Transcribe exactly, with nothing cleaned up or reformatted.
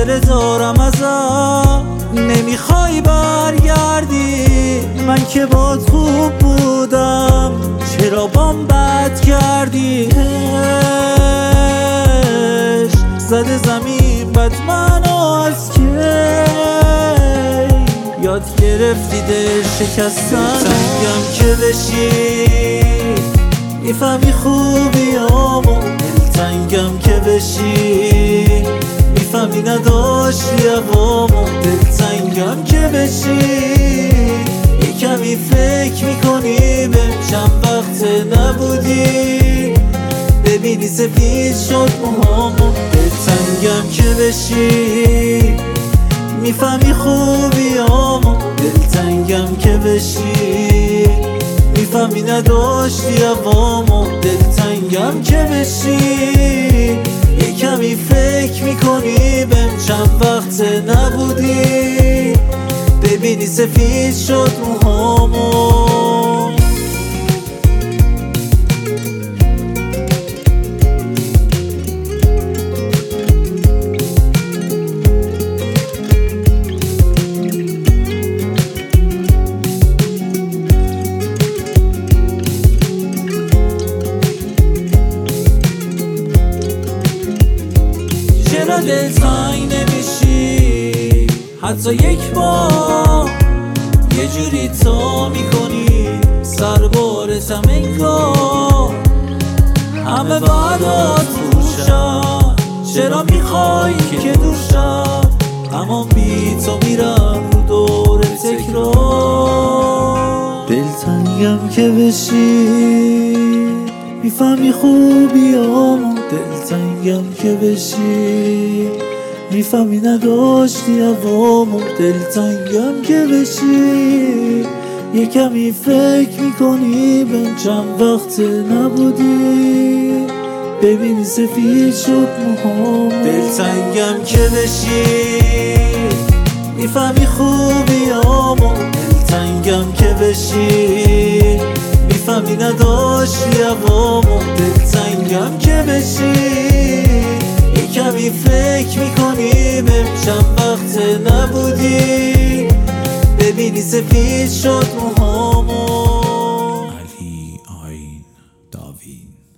خاطره دارم ازت. نمیخوای برگردی، من که باد خوب بودم، چرا بام بد کردی؟ عشق زده زمین بد منو از که یاد گرفتی دل شکستن. دلتنگم که بشی میفهمی خوبیامو، دلتنگم که بشی میفهمی نداشتی عوامو. دلتنگم که بشی یه کمی فکر میکنی به چند وقت نبودی، ببینی سفید شد موهامو. دلتنگم که بشی میفهمی خوبیامو، دلتنگم که بشی میفهمی نداشتی عوامو. دلتنگم که بشی یه کمی فکر میکنی بهم چند وقت نبودی، ببینی سفید شد موهامو. چرا دلتنگ نمیشی حتی یک بار؟ یه جوری تا میکنی سربارتم انگار همه وعدات روشن. چرا میخوای که دور شم، اما بی تو میرم رو دور تکرار. دلتنگم که بشی میفهمی خوبیامو، دلتنگم که بشی میفهمی نداشتی عوامو. دلتنگم که بشی یه کمی فکر میکنی بهم چند وقت نبودی، ببینی سفید شد موهامو. دلتنگم که بشی میفهمی خوبیامو، دلتنگم که بشی میفهمی نداشتی عوامو. دلتنگم که بشی یه کمی فکر میکنی بهم چند وقت نبودی، ببینی سفید شد موهامو. علی آین داوین.